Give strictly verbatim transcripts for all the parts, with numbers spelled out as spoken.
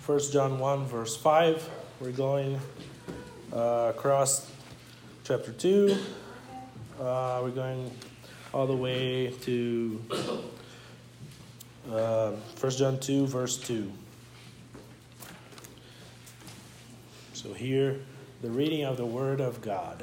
First John one, verse five. We're going uh, across chapter two. Uh, we're going all the way to uh, First John two, verse two. So here, the reading of the Word of God.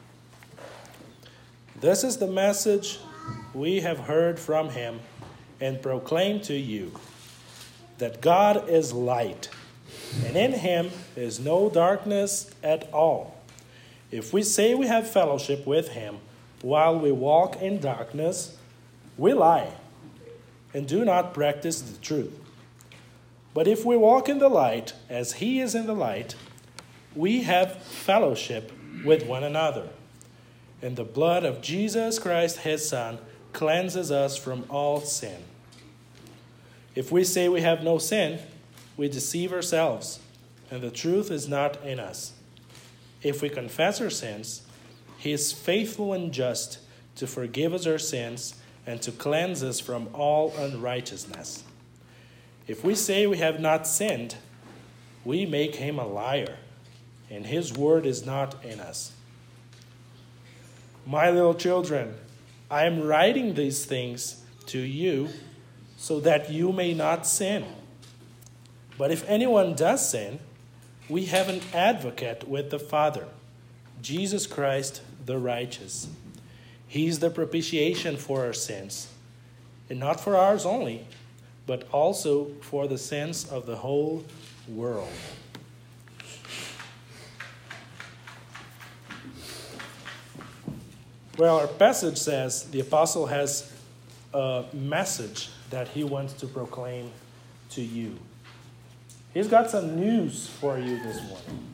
This is the message we have heard from him and proclaim to you, that God is light, and in him is no darkness at all. If we say we have fellowship with him while we walk in darkness, we lie and do not practice the truth. But if we walk in the light as he is in the light, we have fellowship with one another. And the blood of Jesus Christ, his Son, cleanses us from all sin. If we say we have no sin, we deceive ourselves, and the truth is not in us. If we confess our sins, he is faithful and just to forgive us our sins and to cleanse us from all unrighteousness. If we say we have not sinned, we make him a liar, and his word is not in us. My little children, I am writing these things to you so that you may not sin. But if anyone does sin, we have an advocate with the Father, Jesus Christ the righteous. He is the propitiation for our sins, and not for ours only, but also for the sins of the whole world. Well, our passage says the apostle has a message that he wants to proclaim to you. He's got some news for you this morning.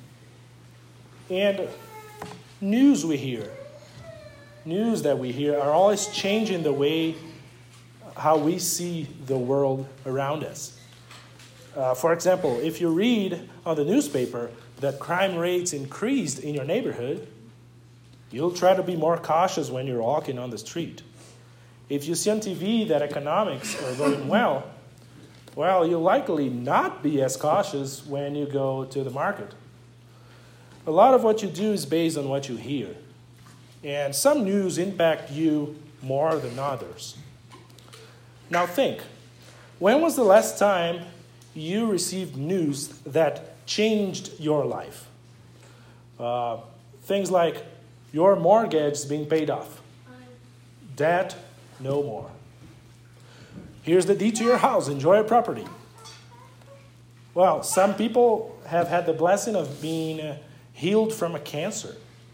And news we hear, news that we hear are always changing the way how we see the world around us. Uh, for example, if you read on the newspaper that crime rates increased in your neighborhood, you'll try to be more cautious when you're walking on the street. If you see on T V that economics are going well, well, you'll likely not be as cautious when you go to the market. A lot of what you do is based on what you hear. And some news impact you more than others. Now think, when was the last time you received news that changed your life? Uh, things like your mortgage is being paid off. Debt, no more. Here's the deed to your house. Enjoy your property. Well, some people have had the blessing of being uh, healed from a cancer.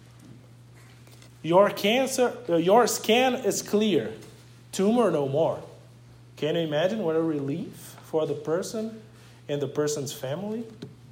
Your cancer, uh, your scan is clear. Tumor, no more. Can you imagine what a relief for the person and the person's family?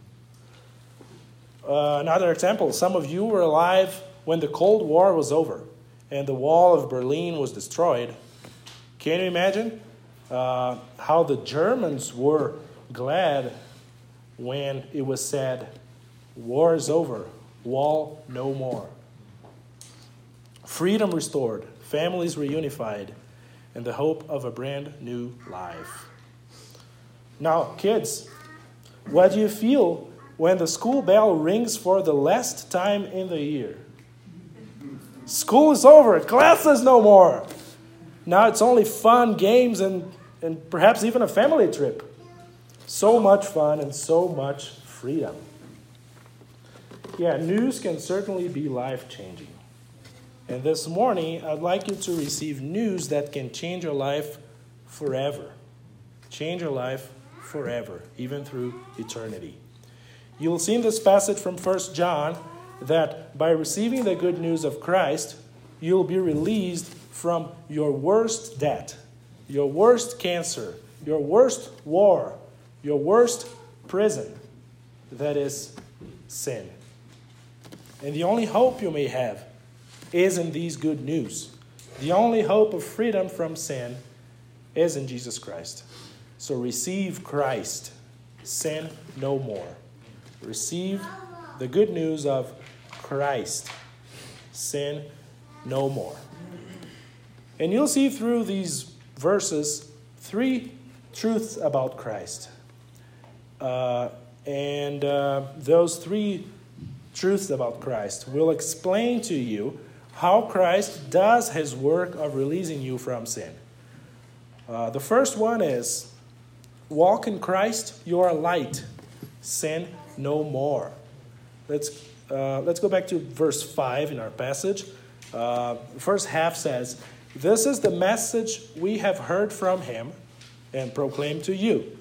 Uh, another example, some of you were alive when the Cold War was over and the wall of Berlin was destroyed. Can you imagine uh, how the Germans were glad when it was said, war is over, wall no more. Freedom restored, families reunified, and the hope of a brand new life. Now, kids, what do you feel when the school bell rings for the last time in the year? School is over. Class is no more. Now it's only fun, games, and, and perhaps even a family trip. So much fun and so much freedom. Yeah, news can certainly be life-changing. And this morning, I'd like you to receive news that can change your life forever. Change your life forever, even through eternity. You'll see in this passage from First John that by receiving the good news of Christ, you'll be released from your worst debt, your worst cancer, your worst war, your worst prison, that is sin. And the only hope you may have is in these good news. The only hope of freedom from sin is in Jesus Christ. So receive Christ. Sin no more. Receive the good news of Christ. Sin no more. And you'll see through these verses three truths about Christ. Uh, and uh, those three truths about Christ will explain to you how Christ does his work of releasing you from sin. Uh, the first one is, walk in Christ, you are light. Sin no more. Let's, uh, let's go back to verse five in our passage. Uh, the first half says, this is the message we have heard from him and proclaimed to you.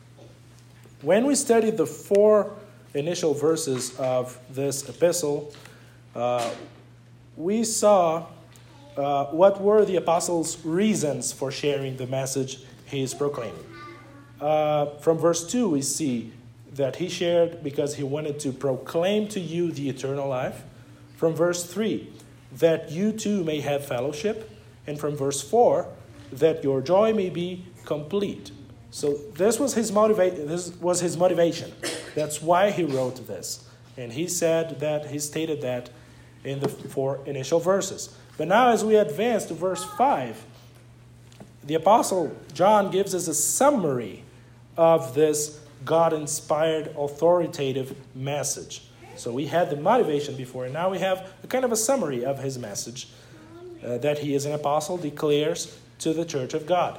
When we studied the four initial verses of this epistle, uh, we saw uh, what were the apostles' reasons for sharing the message he is proclaiming. Uh, from verse two, we see that he shared because he wanted to proclaim to you the eternal life. From verse three, that you too may have fellowship. And from verse four, that your joy may be complete. So this was his motiva- This was his motivation. That's why he wrote this. And he said that, he stated that in the four initial verses. But now as we advance to verse five, the Apostle John gives us a summary of this God-inspired, authoritative message. So we had the motivation before, and now we have a kind of a summary of his message uh, that he is an apostle, declares to the church of God.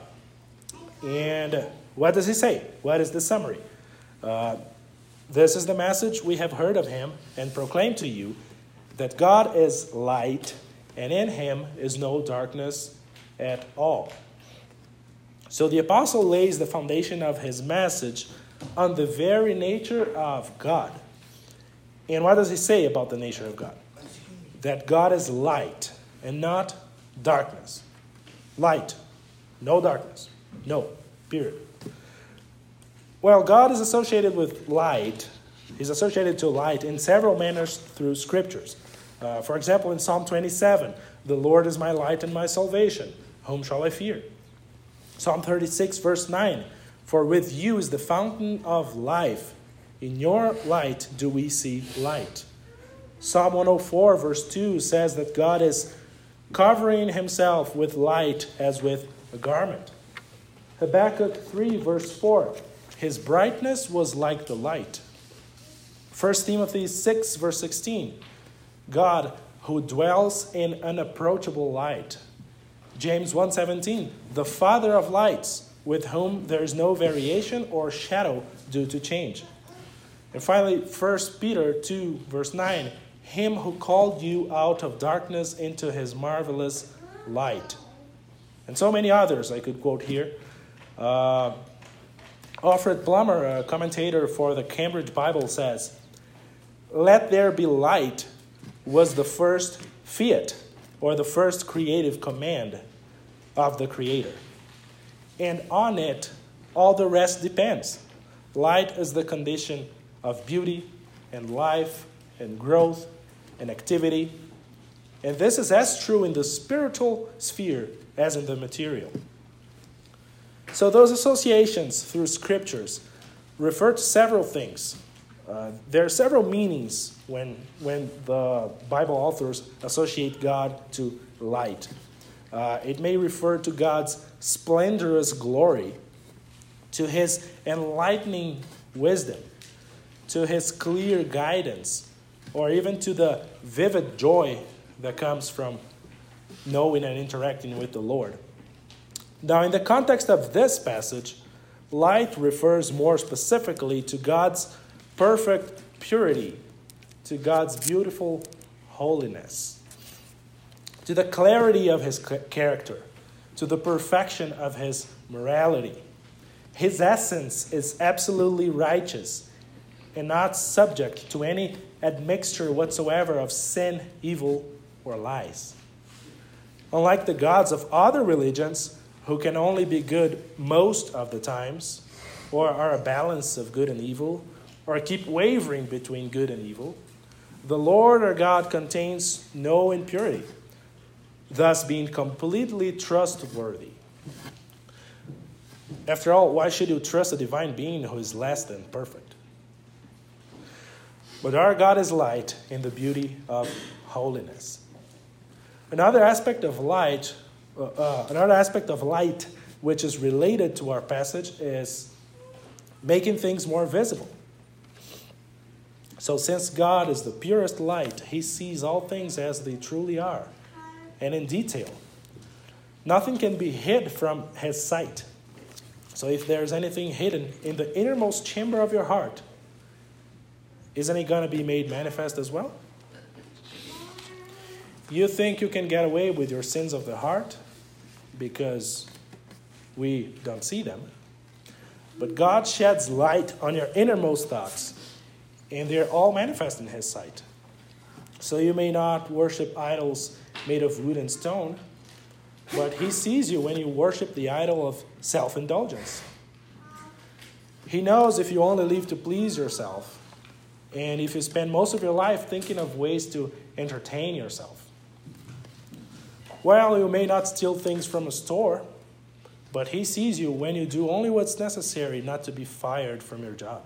And what does he say? What is the summary? Uh, this is the message we have heard of him and proclaimed to you, that God is light, and in him is no darkness at all. So the apostle lays the foundation of his message on the very nature of God. And what does he say about the nature of God? That God is light and not darkness. Light, no darkness. No, period. Well, God is associated with light. He's associated to light in several manners through scriptures. Uh, for example, in Psalm twenty-seven, the Lord is my light and my salvation. Whom shall I fear? Psalm thirty-six, verse nine, for with you is the fountain of life. In your light do we see light. Psalm one oh four, verse two says that God is covering himself with light as with a garment. Habakkuk three, verse four, his brightness was like the light. First Timothy six, verse sixteen, God who dwells in unapproachable light. James one seventeen, the Father of lights, with whom there is no variation or shadow due to change. And finally, First Peter two, verse nine, him who called you out of darkness into his marvelous light. And so many others I could quote here. Uh, Alfred Plummer, a commentator for the Cambridge Bible, says, let there be light was the first fiat, or the first creative command of the Creator. And on it, all the rest depends. Light is the condition of beauty and life and growth and activity. And this is as true in the spiritual sphere as in the material. So those associations through scriptures refer to several things. Uh, there are several meanings when, when the Bible authors associate God to light. Uh, it may refer to God's splendorous glory, to his enlightening wisdom, to his clear guidance, or even to the vivid joy that comes from knowing and interacting with the Lord. Now, in the context of this passage, light refers more specifically to God's perfect purity, to God's beautiful holiness, to the clarity of his character, to the perfection of his morality. His essence is absolutely righteous and not subject to any admixture whatsoever of sin, evil, or lies. Unlike the gods of other religions, who can only be good most of the times, or are a balance of good and evil, or keep wavering between good and evil, the Lord our God contains no impurity, thus being completely trustworthy. After all, why should you trust a divine being who is less than perfect? But our God is light in the beauty of holiness. Another aspect of light, uh, uh, another aspect of light which is related to our passage is making things more visible. So since God is the purest light, he sees all things as they truly are, and in detail. Nothing can be hid from his sight. So if there's anything hidden in the innermost chamber of your heart, isn't it going to be made manifest as well? You think you can get away with your sins of the heart because we don't see them. But God sheds light on your innermost thoughts, and they're all manifest in his sight. So you may not worship idols made of wood and stone, but he sees you when you worship the idol of self-indulgence. He knows if you only live to please yourself, and if you spend most of your life thinking of ways to entertain yourself. Well, you may not steal things from a store, but he sees you when you do only what's necessary not to be fired from your job.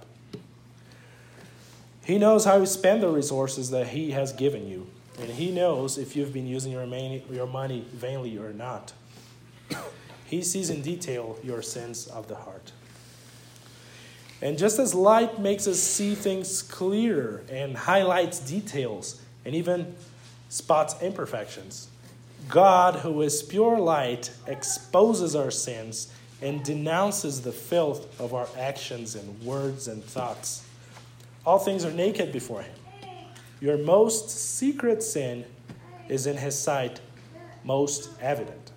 He knows how you spend the resources that he has given you, and he knows if you've been using your money, your money vainly or not. He sees in detail your sins of the heart. And just as light makes us see things clearer and highlights details and even spots imperfections, God, who is pure light, exposes our sins and denounces the filth of our actions and words and thoughts. All things are naked before him. Your most secret sin is in his sight most evident.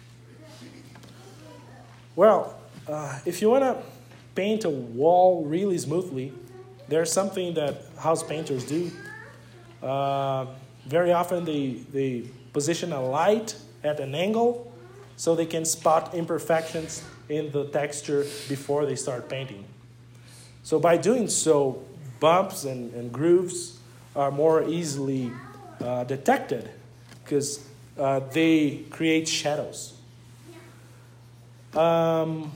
Well, uh, if you want to paint a wall really smoothly, there's something that house painters do. Uh, very often they, they position a light at an angle so they can spot imperfections in the texture before they start painting. So by doing so, bumps and, and grooves are more easily uh, detected because uh, they create shadows. Um,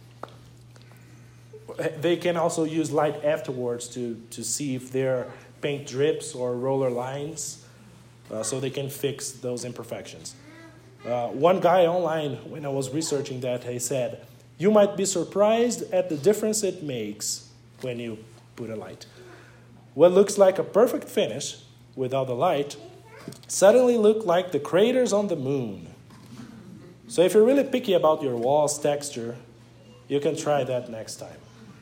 they can also use light afterwards to, to see if there are paint drips or roller lines, uh, so they can fix those imperfections. Uh, one guy online, when I was researching that, he said, "You might be surprised at the difference it makes when you put a light. What looks like a perfect finish without the light suddenly look like the craters on the moon." So if you're really picky about your wall's texture, you can try that next time.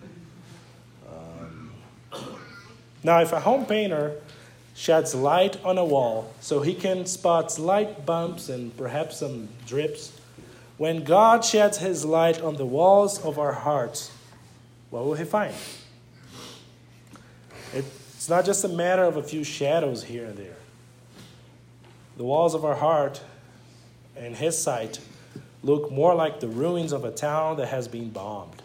Um, now, if a home painter sheds light on a wall so he can spot slight bumps and perhaps some drips, when God sheds his light on the walls of our hearts, what will he find? It's not just a matter of a few shadows here and there. The walls of our heart, in his sight, look more like the ruins of a town that has been bombed.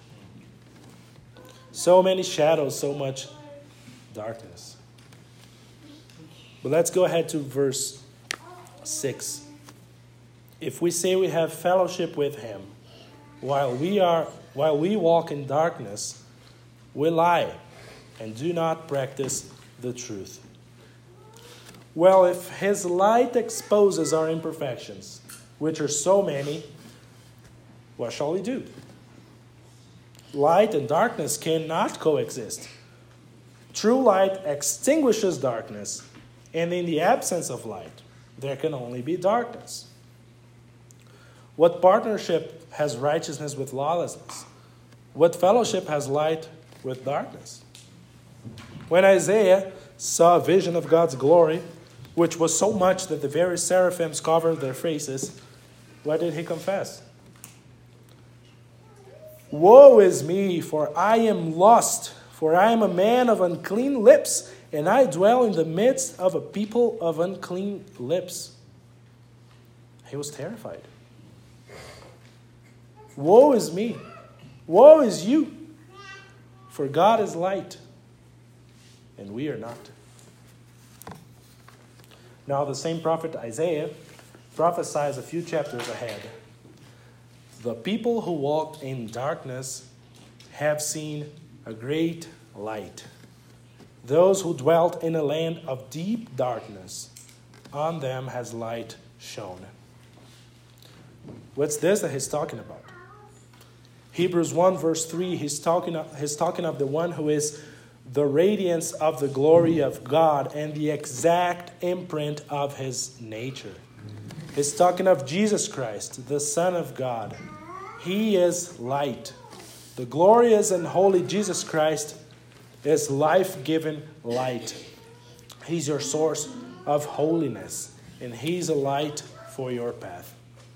So many shadows, so much darkness. But let's go ahead to verse six. If we say we have fellowship with him while we are while we walk in darkness, we lie and do not practice the truth. Well, if his light exposes our imperfections, which are so many, what shall we do? Light and darkness cannot coexist. True light extinguishes darkness, and in the absence of light, there can only be darkness. What partnership has righteousness with lawlessness? What fellowship has light with darkness? When Isaiah saw a vision of God's glory, which was so much that the very seraphims covered their faces, what did he confess? "Woe is me, for I am lost, for I am a man of unclean lips, and I dwell in the midst of a people of unclean lips." He was terrified. Woe is me. Woe is you. For God is light, and we are not. Now the same prophet Isaiah prophesies a few chapters ahead. The people who walked in darkness have seen a great light. Those who dwelt in a land of deep darkness, on them has light shone. What's this that he's talking about? Hebrews one verse three, he's talking, he's talking of the one who is the radiance of the glory of God and the exact imprint of his nature. He's talking of Jesus Christ, the Son of God. He is light. The glorious and holy Jesus Christ is life-giving light. He's your source of holiness, and he's a light for your path.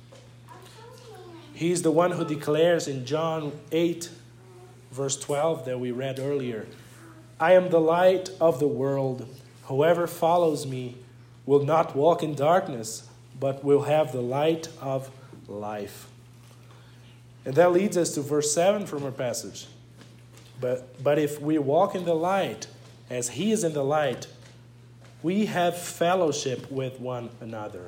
He's the one who declares in John eight, verse twelve that we read earlier, I am the light of the world. Whoever follows me will not walk in darkness, but will have the light of life. And that leads us to verse seven from our passage. But, but if we walk in the light, as he is in the light, we have fellowship with one another.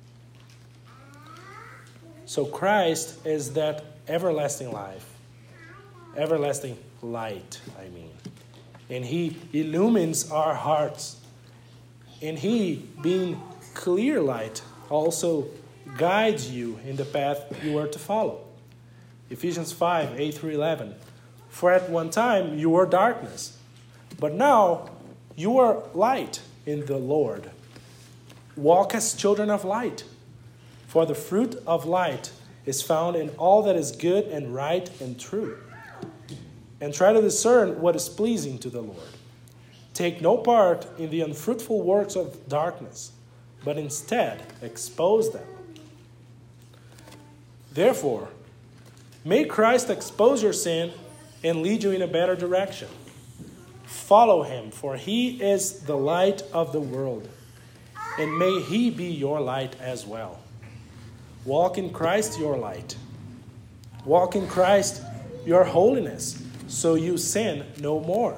So Christ is that everlasting life, everlasting light, I mean. And he illumines our hearts. And he, being clear light, also guides you in the path you are to follow. Ephesians five, eight through eleven. For at one time you were darkness, but now you are light in the Lord. Walk as children of light, for the fruit of light is found in all that is good and right and true. And try to discern what is pleasing to the Lord. Take no part in the unfruitful works of darkness, but instead expose them. Therefore, may Christ expose your sin and lead you in a better direction. Follow him, for he is the light of the world, and may he be your light as well. Walk in Christ, your light. Walk in Christ, your holiness, so you sin no more.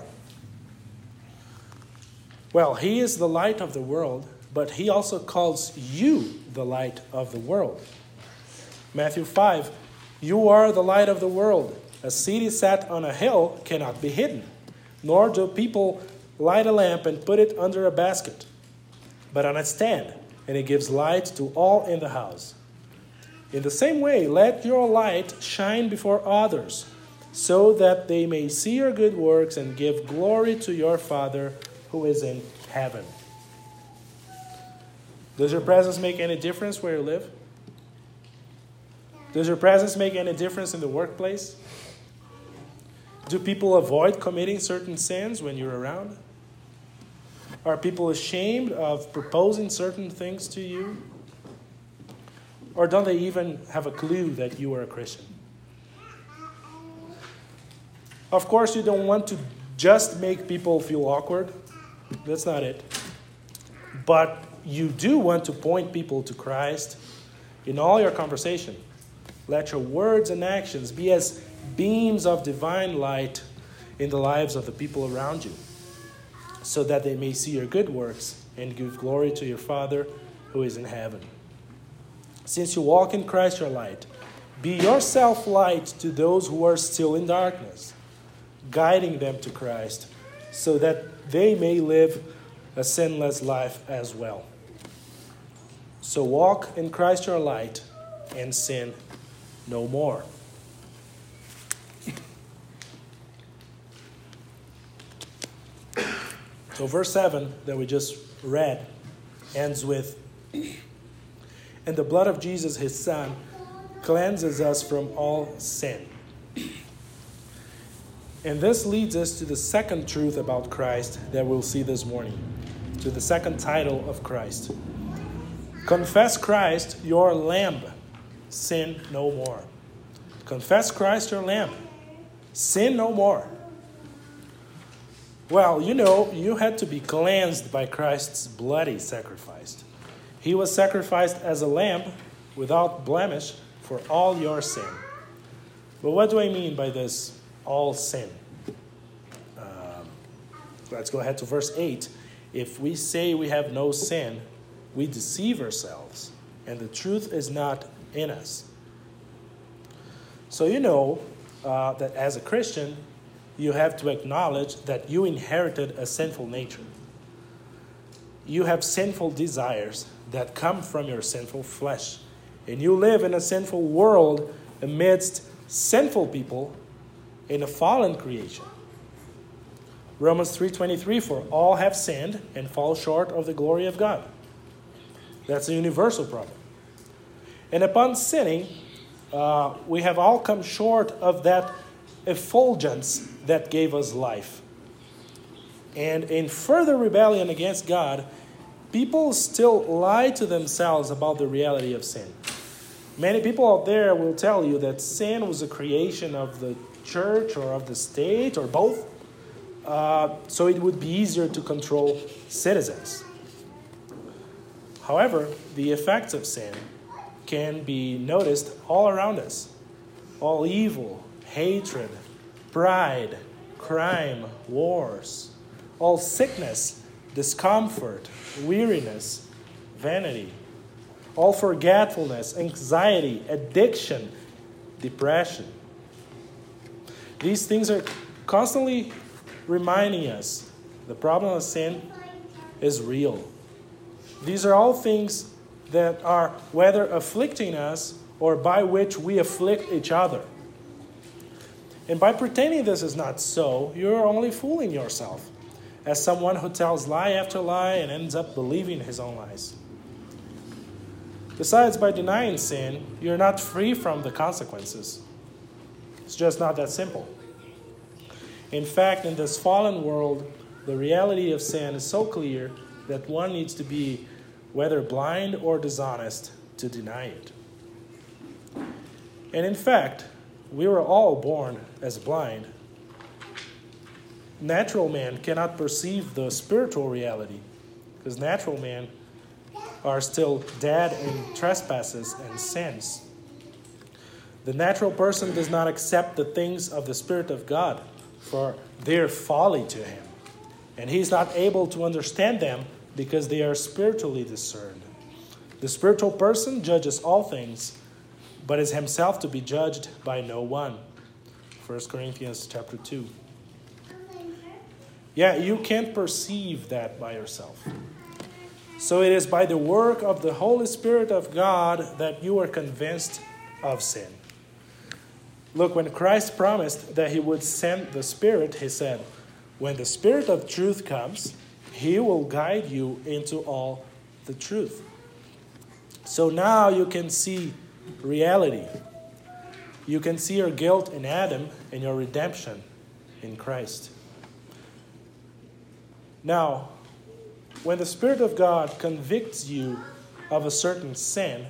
Well, he is the light of the world, but he also calls you the light of the world. Matthew five, you are the light of the world. A city set on a hill cannot be hidden, nor do people light a lamp and put it under a basket, but on a stand, and it gives light to all in the house. In the same way, let your light shine before others, so that they may see your good works and give glory to your Father who is in heaven. Does your presence make any difference where you live? Does your presence make any difference in the workplace? Do people avoid committing certain sins when you're around? Are people ashamed of proposing certain things to you? Or don't they even have a clue that you are a Christian? Of course, you don't want to just make people feel awkward. That's not it. But you do want to point people to Christ in all your conversation. Let your words and actions be as beams of divine light in the lives of the people around you, so that they may see your good works and give glory to your Father who is in heaven. Since you walk in Christ your light, be yourself light to those who are still in darkness, guiding them to Christ, so that they may live a sinless life as well. So walk in Christ your light and sin no more. So verse seven that we just read ends with, and the blood of Jesus, his Son, cleanses us from all sin. And this leads us to the second truth about Christ that we'll see this morning, to the second title of Christ. Confess Christ, your lamb, sin no more. Confess Christ, your lamb, sin no more. Well, you know, you had to be cleansed by Christ's bloody sacrifice. He was sacrificed as a lamb without blemish for all your sin. But what do I mean by this, all sin? Um, let's go ahead to verse eight. If we say we have no sin, we deceive ourselves, and the truth is not in us. So you know uh, that as a Christian, you have to acknowledge that you inherited a sinful nature. You have sinful desires that come from your sinful flesh. And you live in a sinful world amidst sinful people in a fallen creation. Romans three twenty-three, for all have sinned and fall short of the glory of God. That's a universal problem. And upon sinning, uh, we have all come short of that effulgence that gave us life. And in further rebellion against God, people still lie to themselves about the reality of sin. Many people out there will tell you that sin was a creation of the church or of the state or both, uh, so it would be easier to control citizens. However, the effects of sin can be noticed all around us. All evil, hatred, pride, crime, wars, all sickness, discomfort, weariness, vanity, all forgetfulness, anxiety, addiction, depression. These things are constantly reminding us the problem of sin is real. These are all things that are whether afflicting us or by which we afflict each other. And by pretending this is not so, you're only fooling yourself as someone who tells lie after lie and ends up believing his own lies. Besides, by denying sin, you're not free from the consequences. It's just not that simple. In fact, in this fallen world, the reality of sin is so clear that one needs to be whether blind or dishonest to deny it. And in fact, we were all born as blind. Natural man cannot perceive the spiritual reality because natural men are still dead in trespasses and sins. The natural person does not accept the things of the Spirit of God, for their folly to him. And he's not able to understand them because they are spiritually discerned. The spiritual person judges all things, but is himself to be judged by no one. First Corinthians chapter two. Yeah, you can't perceive that by yourself. So it is by the work of the Holy Spirit of God that you are convinced of sin. Look, when Christ promised that he would send the Spirit, he said, when the Spirit of truth comes, he will guide you into all the truth. So now you can see reality. You can see your guilt in Adam and your redemption in Christ. Now, when the Spirit of God convicts you of a certain sin,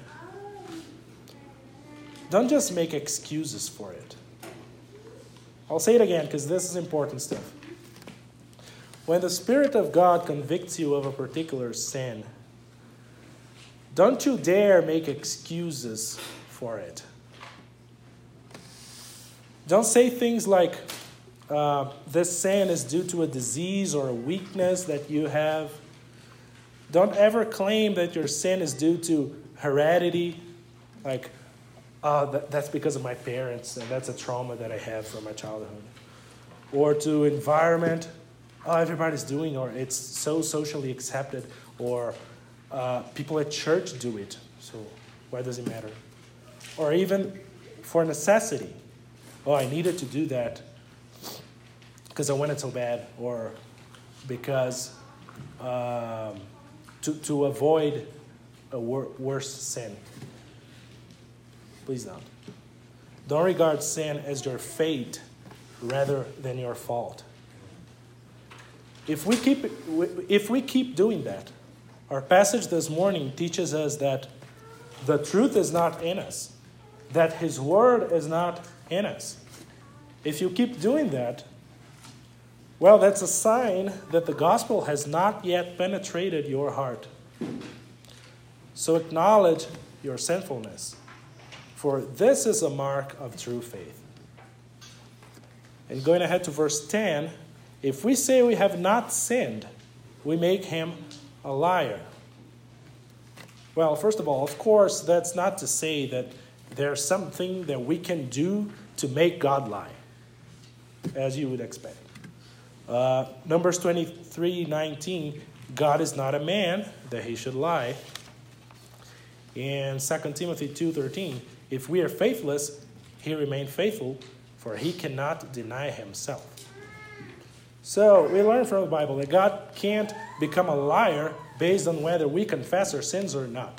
don't just make excuses for it. I'll say it again because this is important stuff. When the Spirit of God convicts you of a particular sin, don't you dare make excuses for it. Don't say things like, uh, this sin is due to a disease or a weakness that you have. Don't ever claim that your sin is due to heredity, like, uh, that, that's because of my parents, and that's a trauma that I have from my childhood. Or to environment, oh, everybody's doing, or it's so socially accepted, or uh, people at church do it, so why does it matter? Or even for necessity. Oh, I needed to do that because I wanted so bad, or because um, to, to avoid a wor- worse sin. Please don't. Don't regard sin as your fate rather than your fault. If we keep if we keep doing that, our passage this morning teaches us that the truth is not in us, that his word is not in us. If you keep doing that, well, that's a sign that the gospel has not yet penetrated your heart. So acknowledge your sinfulness, for this is a mark of true faith. And going ahead to verse ten, if we say we have not sinned, we make him a liar. Well, first of all, of course, that's not to say that there's something that we can do to make God lie, as you would expect. Uh, Numbers twenty-three nineteen, God is not a man that he should lie. And Second Timothy two thirteen, if we are faithless, he remained faithful, for he cannot deny himself. So we learn from the Bible that God can't become a liar based on whether we confess our sins or not.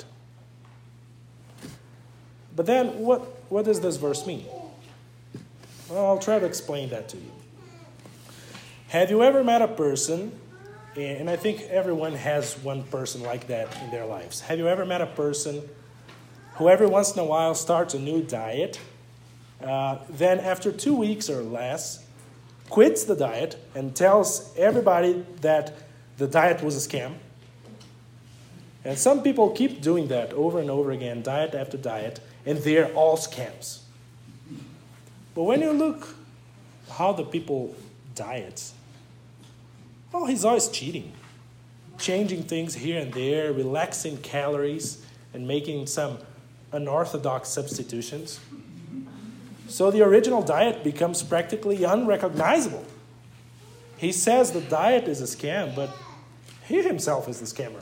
But then what, what does this verse mean? Well, I'll try to explain that to you. Have you ever met a person, and I think everyone has one person like that in their lives. Have you ever met a person who every once in a while starts a new diet, uh, then after two weeks or less, quits the diet and tells everybody that the diet was a scam? And some people keep doing that over and over again, diet after diet, and they're all scams. But when you look how the people diet, well, he's always cheating, changing things here and there, relaxing calories, and making some unorthodox substitutions. So the original diet becomes practically unrecognizable. He says the diet is a scam, but he himself is the scammer.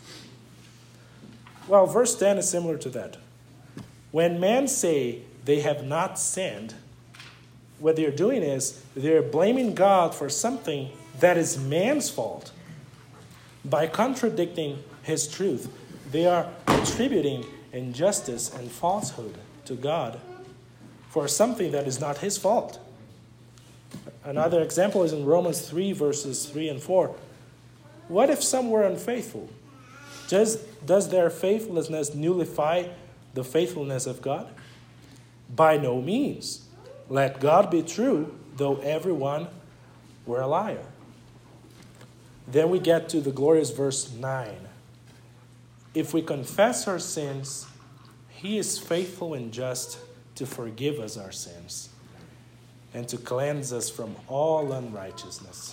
Well, verse ten is similar to that. When men say they have not sinned, what they're doing is they're blaming God for something that is man's fault. By contradicting his truth, they are attributing injustice and falsehood to God for something that is not his fault. Another example is in Romans three, verses three and four. What if some were unfaithful? Does, does their faithlessness nullify the faithfulness of God? By no means. Let God be true, though everyone were a liar. Then we get to the glorious verse nine. If we confess our sins, he is faithful and just to forgive us our sins and to cleanse us from all unrighteousness.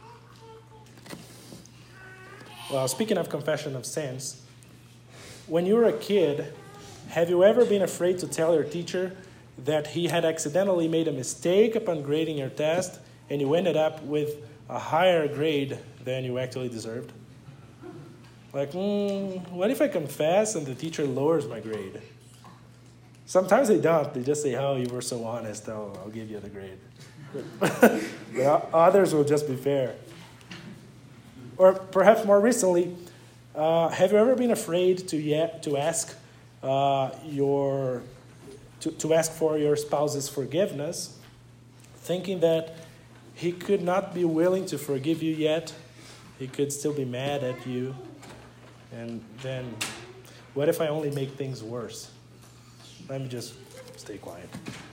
Well, speaking of confession of sins, when you were a kid, have you ever been afraid to tell your teacher that he had accidentally made a mistake upon grading your test and you ended up with a higher grade than you actually deserved? Like, mm, what if I confess and the teacher lowers my grade? Sometimes they don't. They just say, oh, you were so honest, I'll, I'll give you the grade. But others will just be fair. Or perhaps more recently, uh, have you ever been afraid to yet to ask uh, your to, to ask for your spouse's forgiveness, thinking that he could not be willing to forgive you yet? He could still be mad at you. And then, what if I only make things worse? Let me just stay quiet.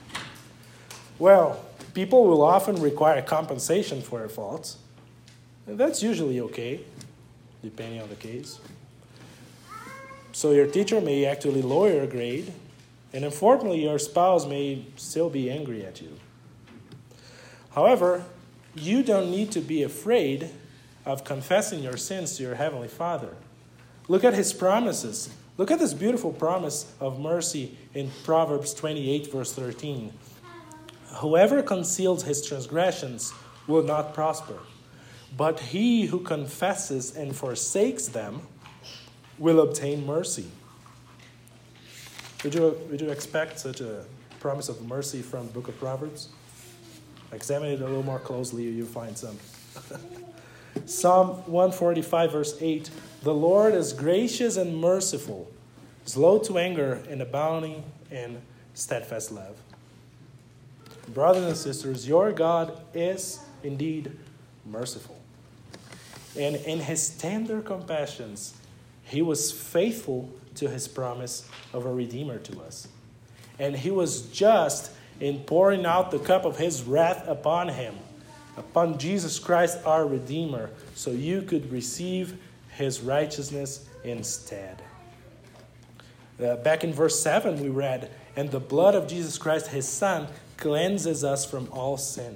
Well, people will often require compensation for their faults. And that's usually okay, depending on the case. So your teacher may actually lower your grade, and unfortunately your spouse may still be angry at you. However, you don't need to be afraid of confessing your sins to your Heavenly Father. Look at his promises. Look at this beautiful promise of mercy in Proverbs twenty-eight, verse thirteen. Whoever conceals his transgressions will not prosper, but he who confesses and forsakes them will obtain mercy. Would you, would you expect such a promise of mercy from the book of Proverbs? Examine it a little more closely, you'll find some. Psalm one forty-five, verse eight. The Lord is gracious and merciful, slow to anger and abounding in steadfast love. Brothers and sisters, your God is indeed merciful. And in his tender compassions, he was faithful to his promise of a Redeemer to us. And he was just in pouring out the cup of his wrath upon him, upon Jesus Christ our Redeemer, so you could receive his righteousness instead. Uh, back in verse seven we read, and the blood of Jesus Christ, his Son, cleanses us from all sin.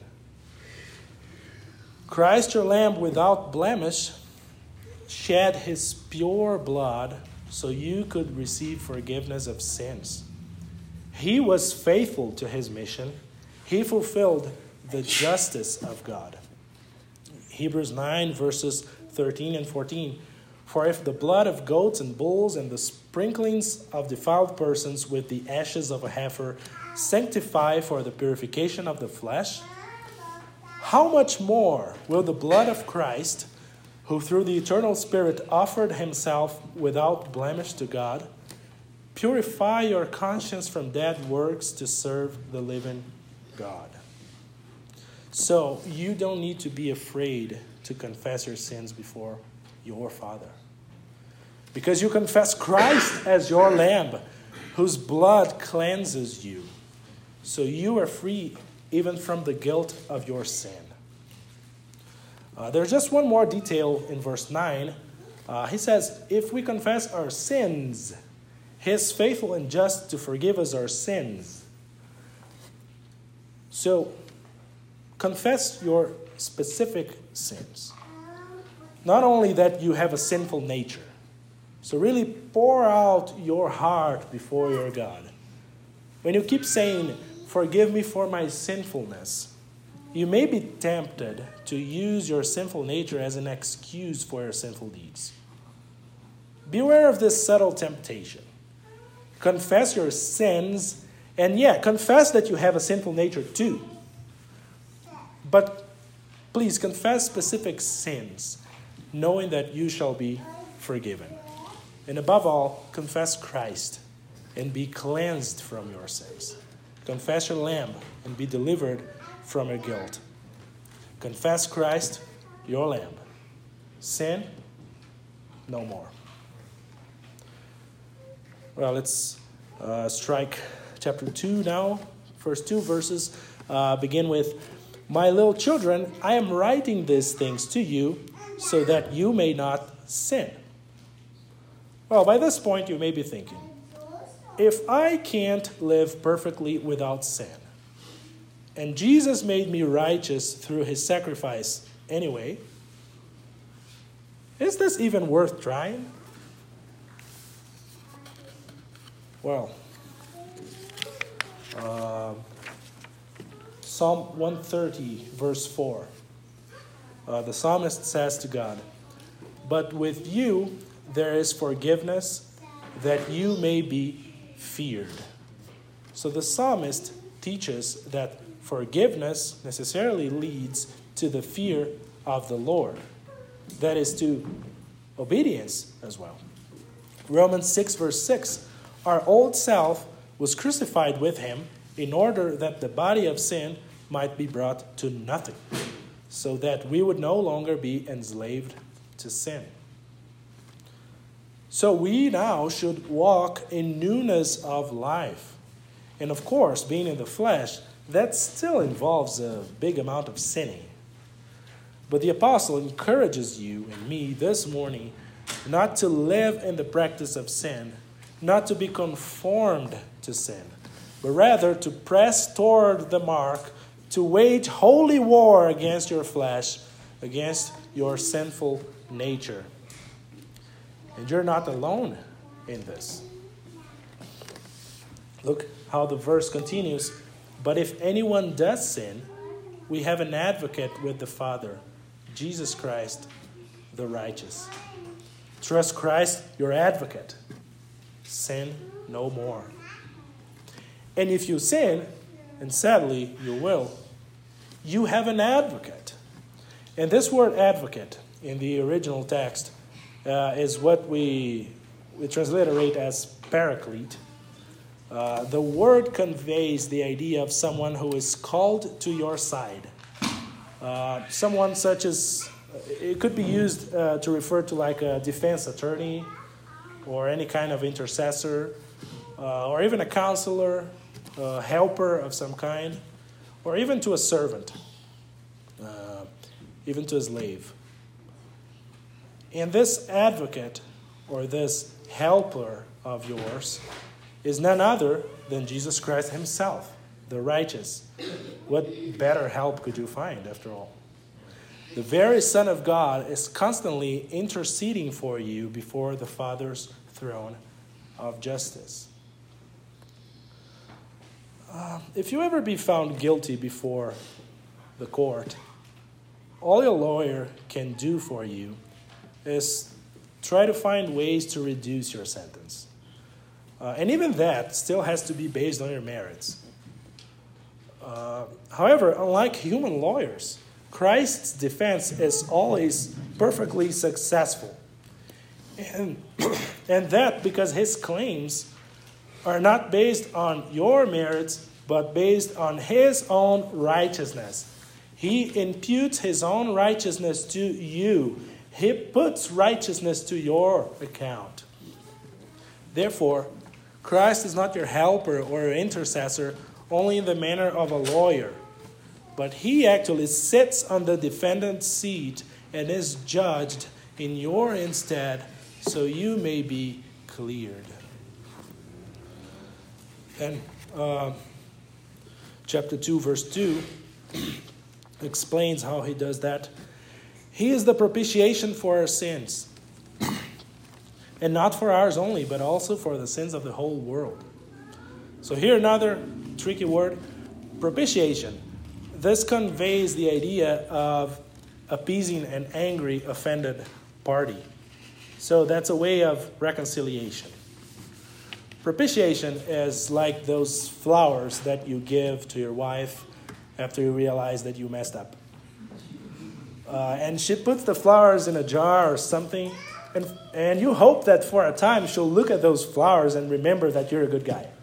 Christ, your Lamb without blemish, shed his pure blood so you could receive forgiveness of sins. He was faithful to his mission. He fulfilled the justice of God. Hebrews nine, verses thirteen and fourteen. For if the blood of goats and bulls and the sprinklings of defiled persons with the ashes of a heifer sanctify for the purification of the flesh, how much more will the blood of Christ, who through the eternal Spirit offered himself without blemish to God, purify your conscience from dead works to serve the living God? So you don't need to be afraid to confess your sins before your Father, because you confess Christ as your Lamb, whose blood cleanses you. So you are free even from the guilt of your sin. Uh, there's just one more detail in verse nine. Uh, he says, if we confess our sins, he is faithful and just to forgive us our sins. So, confess your specific sins. Not only that you have a sinful nature. So really pour out your heart before your God. When you keep saying, forgive me for my sinfulness, you may be tempted to use your sinful nature as an excuse for your sinful deeds. Beware of this subtle temptation. Confess your sins, and yeah, confess that you have a sinful nature too. But please confess specific sins, knowing that you shall be forgiven. And above all, confess Christ and be cleansed from your sins. Confess your Lamb and be delivered from your guilt. Confess Christ, your Lamb. Sin, no more. Well, let's uh, strike chapter two now. First two verses uh, begin with, my little children, I am writing these things to you so that you may not sin. Well, by this point, you may be thinking, if I can't live perfectly without sin, and Jesus made me righteous through his sacrifice anyway, is this even worth trying? Well, uh, Psalm one thirty, verse four. Uh, the psalmist says to God, but with you there is forgiveness, that you may be feared. So the psalmist teaches that forgiveness necessarily leads to the fear of the Lord. That is to obedience as well. Romans six, verse six, our old self was crucified with him in order that the body of sin might be brought to nothing, so that we would no longer be enslaved to sin. So we now should walk in newness of life. And of course, being in the flesh, that still involves a big amount of sinning. But the apostle encourages you and me this morning not to live in the practice of sin, not to be conformed to sin, but rather to press toward the mark, to wage holy war against your flesh, against your sinful nature. And you're not alone in this. Look how the verse continues. But if anyone does sin, we have an advocate with the Father, Jesus Christ, the righteous. Trust Christ, your advocate. Sin no more. And if you sin, and sadly you will, you have an advocate. And this word advocate in the original text uh, is what we, we transliterate as paraclete. Uh, the word conveys the idea of someone who is called to your side. Uh, someone such as, it could be used uh, to refer to like a defense attorney or any kind of intercessor uh, or even a counselor, a helper of some kind, or even to a servant, uh, even to a slave. And this advocate or this helper of yours is none other than Jesus Christ himself, the righteous. What better help could you find, after all? The very Son of God is constantly interceding for you before the Father's throne of justice. Uh, if you ever be found guilty before the court, all your lawyer can do for you is try to find ways to reduce your sentence. Uh, and even that still has to be based on your merits. Uh, however, unlike human lawyers, Christ's defense is always perfectly successful. And, and that because his claims are not based on your merits, but based on his own righteousness. He imputes his own righteousness to you. He puts righteousness to your account. Therefore, Christ is not your helper or your intercessor only in the manner of a lawyer, but he actually sits on the defendant's seat and is judged in your instead, so you may be cleared. And uh, chapter two, verse two explains how he does that. He is the propitiation for our sins, and not for ours only, but also for the sins of the whole world. So here another tricky word, propitiation. This conveys the idea of appeasing an angry, offended party. So that's a way of reconciliation. Propitiation is like those flowers that you give to your wife after you realize that you messed up. Uh, and she puts the flowers in a jar or something, and, and you hope that for a time she'll look at those flowers and remember that you're a good guy.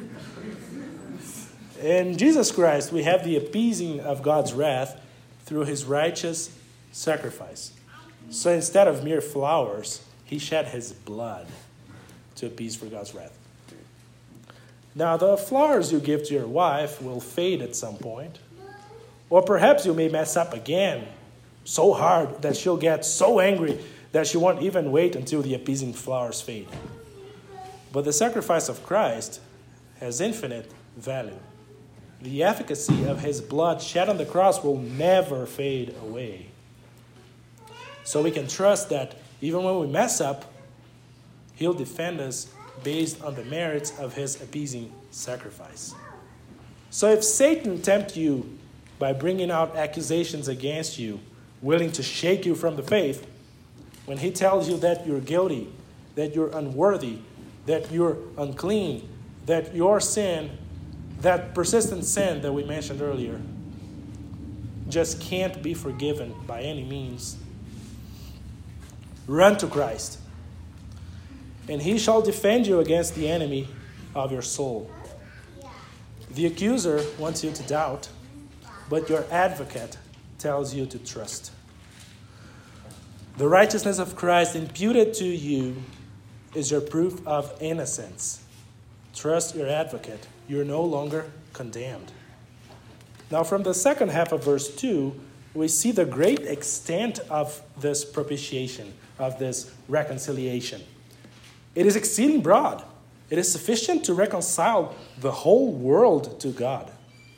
In Jesus Christ, we have the appeasing of God's wrath through his righteous sacrifice. So instead of mere flowers, he shed his blood to appease for God's wrath. Now, the flowers you give to your wife will fade at some point. Or perhaps you may mess up again so hard that she'll get so angry that she won't even wait until the appeasing flowers fade. But the sacrifice of Christ has infinite value. The efficacy of his blood shed on the cross will never fade away. So we can trust that even when we mess up, he'll defend us based on the merits of his appeasing sacrifice. So if Satan tempts you by bringing out accusations against you, willing to shake you from the faith, when he tells you that you're guilty, that you're unworthy, that you're unclean, that your sin, that persistent sin that we mentioned earlier, just can't be forgiven by any means, run to Christ, and he shall defend you against the enemy of your soul. The accuser wants you to doubt, but your advocate tells you to trust. The righteousness of Christ imputed to you is your proof of innocence. Trust your advocate. You're no longer condemned. Now, from the second half of verse two, we see the great extent of this propitiation, of this reconciliation. It is exceeding broad. It is sufficient to reconcile the whole world to God.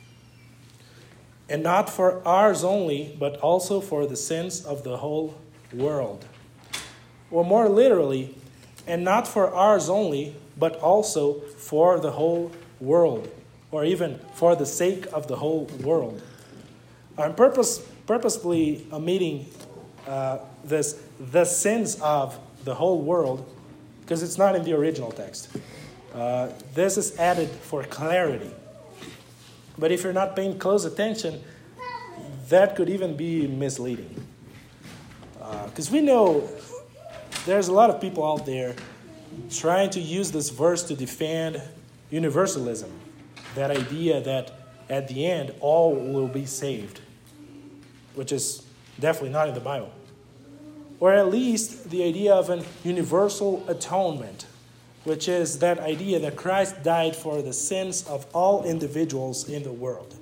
And not for ours only, but also for the sins of the whole world. Or more literally, and not for ours only, but also for the whole world, or even for the sake of the whole world. I'm purpose, purposefully omitting uh, this, the sins of the whole world, because it's not in the original text. Uh, this is added for clarity. But if you're not paying close attention, that could even be misleading. Because uh, we know there's a lot of people out there trying to use this verse to defend universalism, that idea that at the end all will be saved, which is definitely not in the Bible. Or at least the idea of an universal atonement, which is that idea that Christ died for the sins of all individuals in the world.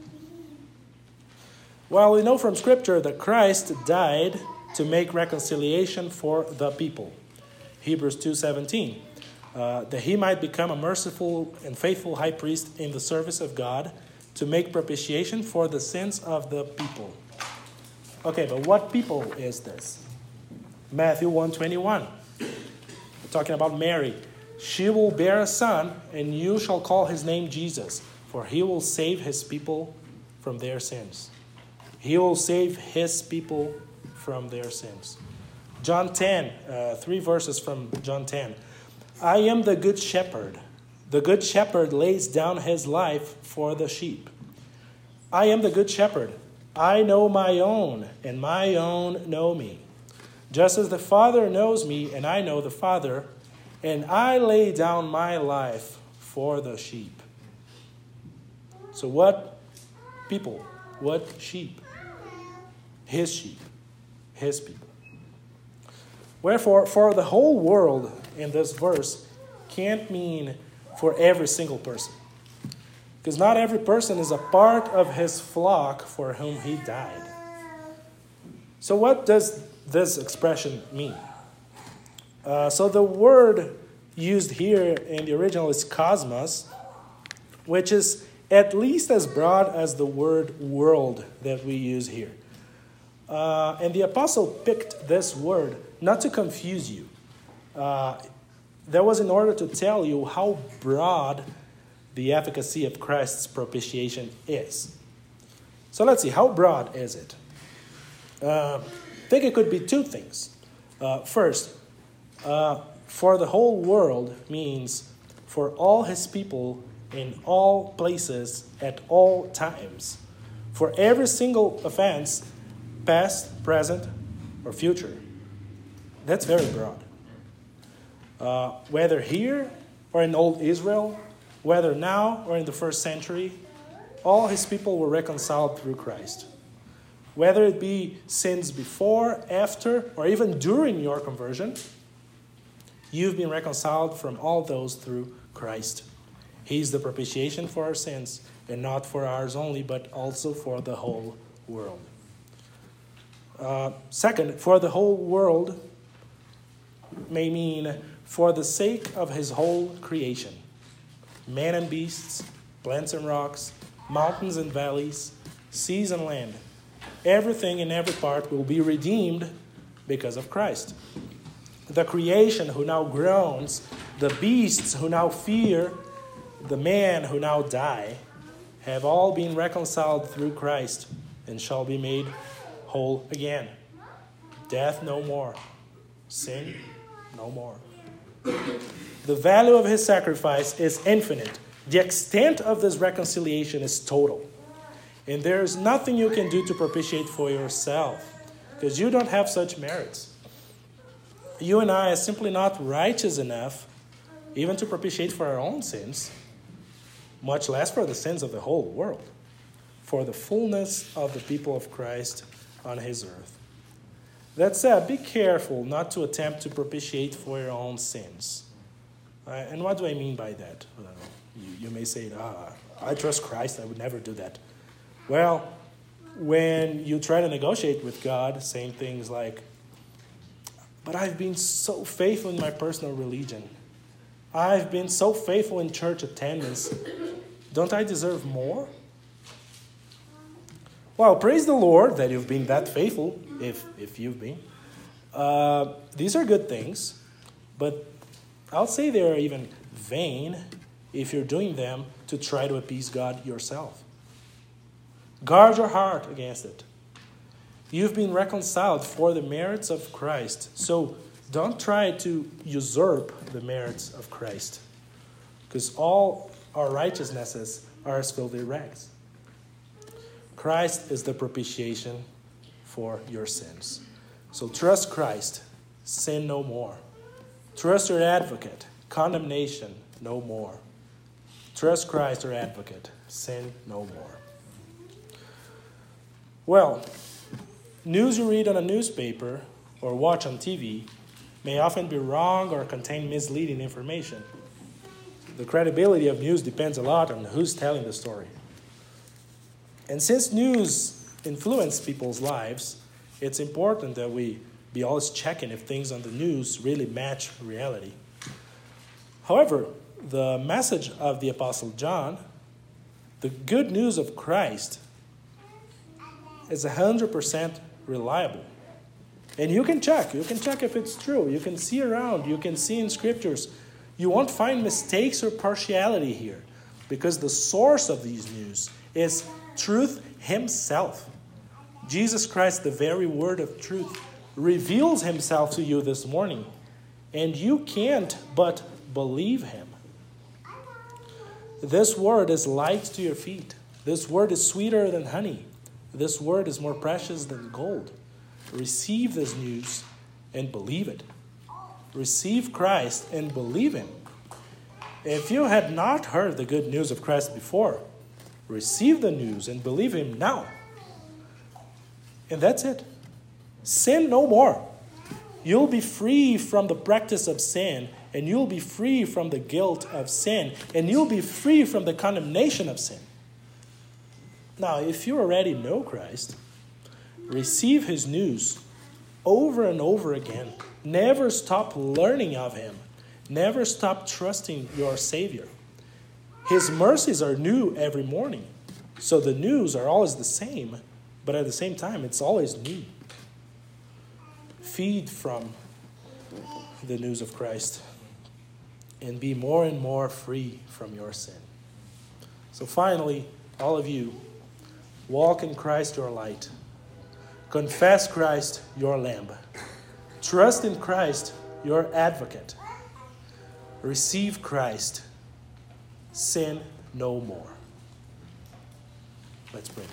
Well, we know from Scripture that Christ died to make reconciliation for the people. Hebrews two seventeen. Uh, that he might become a merciful and faithful high priest in the service of God to make propitiation for the sins of the people. Okay, but what people is this? Matthew one twenty-one. We're talking about Mary. She will bear a son, and you shall call his name Jesus, for he will save his people from their sins. He will save his people from their sins. John ten, uh, three verses from John ten. I am the good shepherd. The good shepherd lays down his life for the sheep. I am the good shepherd. I know my own, and my own know me. Just as the Father knows me, and I know the Father, and I lay down my life for the sheep. So what people? What sheep? His sheep. His people. Wherefore, for the whole world in this verse can't mean for every single person. Because not every person is a part of his flock for whom he died. So what does this expression mean? Uh, so the word used here in the original is cosmos, which is at least as broad as the word world that we use here. Uh, and the apostle picked this word not to confuse you. Uh, that was in order to tell you how broad the efficacy of Christ's propitiation is. So let's see, how broad is it? Uh, I think it could be two things. Uh, first, uh, for the whole world means for all his people in all places at all times. For every single offense, past, present, or future. That's very broad. Uh, whether here or in old Israel, whether now or in the first century, all his people were reconciled through Christ. Whether it be sins before, after, or even during your conversion, you've been reconciled from all those through Christ. He's the propitiation for our sins, and not for ours only, but also for the whole world. Uh, second, for the whole world may mean for the sake of his whole creation. Man and beasts, plants and rocks, mountains and valleys, seas and land. Everything in every part will be redeemed because of Christ. The creation who now groans, the beasts who now fear, the man who now die, have all been reconciled through Christ and shall be made whole again. Death no more. Sin no more. The value of his sacrifice is infinite. The extent of this reconciliation is total. And there is nothing you can do to propitiate for yourself, because you don't have such merits. You and I are simply not righteous enough even to propitiate for our own sins, much less for the sins of the whole world, for the fullness of the people of Christ on his earth. That said, be careful not to attempt to propitiate for your own sins. Uh, and what do I mean by that? Uh, you, you may say, ah, I trust Christ, I would never do that. Well, when you try to negotiate with God, saying things like, but I've been so faithful in my personal religion. I've been so faithful in church attendance. Don't I deserve more? Well, praise the Lord that you've been that faithful, if if you've been. Uh, these are good things, but I'll say they're even vain if you're doing them to try to appease God yourself. Guard your heart against it. You've been reconciled for the merits of Christ, so don't try to usurp the merits of Christ, because all our righteousnesses are as filthy rags. Christ is the propitiation for your sins. So trust Christ, sin no more. Trust your advocate, condemnation no more. Trust Christ, your advocate, sin no more. Well, news you read on a newspaper or watch on T V may often be wrong or contain misleading information. The credibility of news depends a lot on who's telling the story. And since news influence people's lives, it's important that we be always checking if things on the news really match reality. However, the message of the Apostle John, the good news of Christ, is one hundred percent reliable. And you can check. You can check if it's true. You can see around. You can see in scriptures. You won't find mistakes or partiality here, because the source of these news is truth himself. Jesus Christ, the very word of truth, reveals himself to you this morning, and you can't but believe him. This word is light to your feet This word is sweeter than honey. This word is more precious than gold. Receive this news and believe it. Receive Christ and believe him. If you had not heard the good news of Christ before, receive the news and believe him now. And that's it. Sin no more. You'll be free from the practice of sin, and you'll be free from the guilt of sin, and you'll be free from the condemnation of sin. Now, if you already know Christ, receive his news over and over again. Never stop learning of him. Never stop trusting your Savior. His mercies are new every morning. So the news are always the same, but at the same time, it's always new. Feed from the news of Christ and be more and more free from your sin. So finally, all of you, walk in Christ your light. Confess Christ your Lamb. Trust in Christ your advocate. Receive Christ. Sin no more. Let's pray.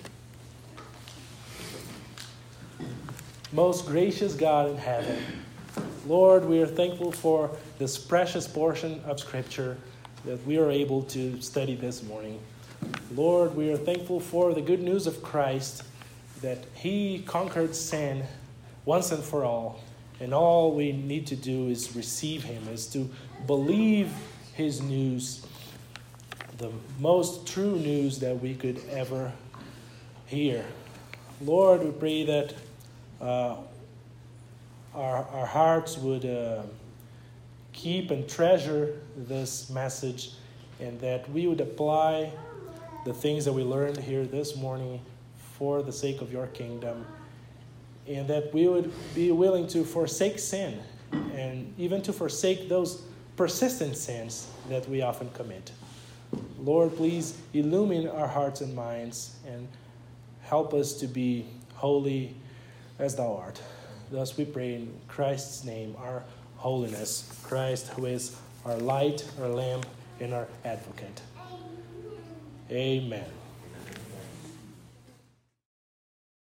Most gracious God in heaven, Lord, we are thankful for this precious portion of Scripture that we are able to study this morning. Lord, we are thankful for the good news of Christ, that he conquered sin once and for all. And all we need to do is receive him, is to believe his news, the most true news that we could ever hear. Lord, we pray that uh, our, our hearts would uh, keep and treasure this message, and that we would apply the things that we learned here this morning for the sake of your kingdom, and that we would be willing to forsake sin and even to forsake those persistent sins that we often commit. Lord, please illumine our hearts and minds and help us to be holy as thou art. Thus we pray in Christ's name, our holiness, Christ who is our light, our lamp, and our advocate. Amen.